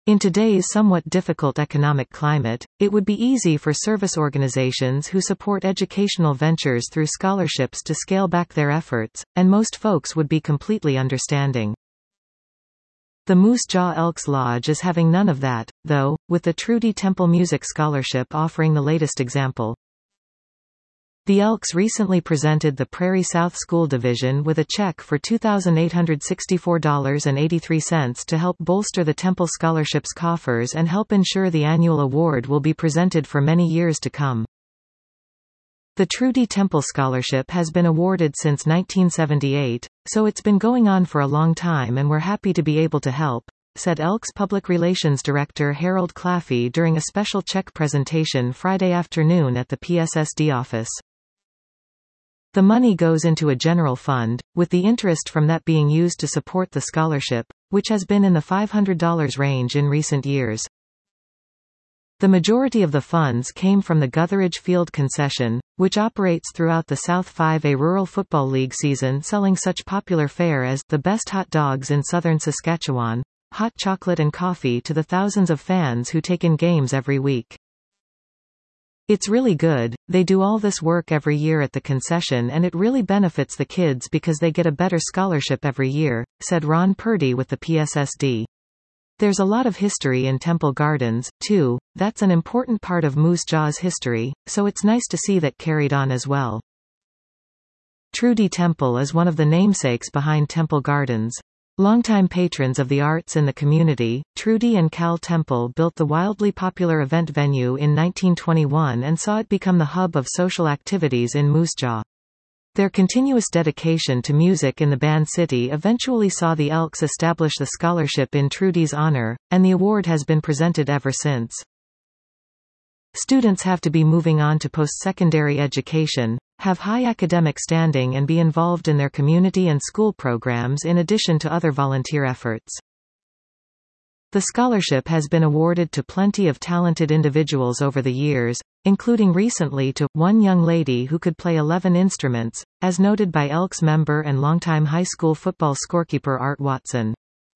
In today's somewhat difficult economic climate, it would be easy for service organizations who support educational ventures through scholarships to scale back their efforts, and most folks would be completely understanding. The Moose Jaw Elks Lodge is having none of that, though, with the Trudy Temple Music Scholarship offering the latest example. The Elks recently presented the Prairie South School Division with a check for $2,864.83 to help bolster the Temple Scholarship's coffers and help ensure the annual award will be presented for many years to come. The Trudy Temple Scholarship has been awarded since 1978, so it's been going on for a long time and we're happy to be able to help, said Elks Public Relations Director Harold Claffey during a special check presentation Friday afternoon at the PSSD office. The money goes into a general fund, with the interest from that being used to support the scholarship, which has been in the $500 range in recent years. The majority of the funds came from the Gutheridge Field concession, which operates throughout the South 5A Rural Football League season, selling such popular fare as the best hot dogs in southern Saskatchewan, hot chocolate and coffee to the thousands of fans who take in games every week. It's really good. They do all this work every year at the concession and it really benefits the kids because they get a better scholarship every year, said Ron Purdy with the PSSD. There's a lot of history in Temple Gardens, too. That's an important part of Moose Jaw's history, so it's nice to see that carried on as well. Trudy Temple is one of the namesakes behind Temple Gardens. Longtime patrons of the arts in the community, Trudy and Cal Temple built the wildly popular event venue in 1921 and saw it become the hub of social activities in Moose Jaw. Their continuous dedication to music in the Band City eventually saw the Elks establish the scholarship in Trudy's honor, and the award has been presented ever since. Students have to be moving on to post-secondary education, have high academic standing and be involved in their community and school programs in addition to other volunteer efforts. The scholarship has been awarded to plenty of talented individuals over the years, including recently to one young lady who could play 11 instruments, as noted by Elks member and longtime high school football scorekeeper Art Watson.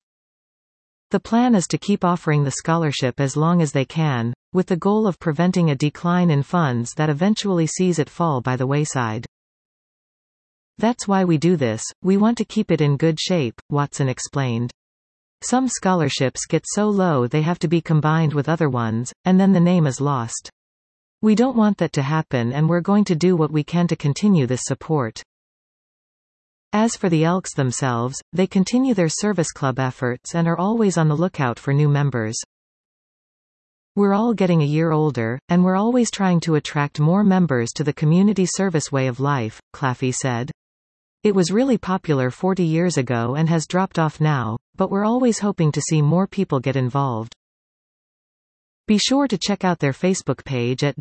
The plan is to keep offering the scholarship as long as they can, with the goal of preventing a decline in funds that eventually sees it fall by the wayside. That's why we do this, we want to keep it in good shape, Watson explained. Some scholarships get so low they have to be combined with other ones, and then the name is lost. We don't want that to happen and we're going to do what we can to continue this support. As for the Elks themselves, they continue their service club efforts and are always on the lookout for new members. We're all getting a year older, and we're always trying to attract more members to the community service way of life, Claffey said. It was really popular 40 years ago and has dropped off now, but we're always hoping to see more people get involved. Be sure to check out their Facebook page at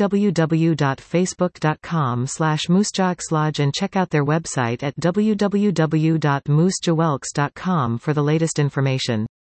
www.facebook.com/moosejawelkslodge and check out their website at www.moosejawelks.com for the latest information.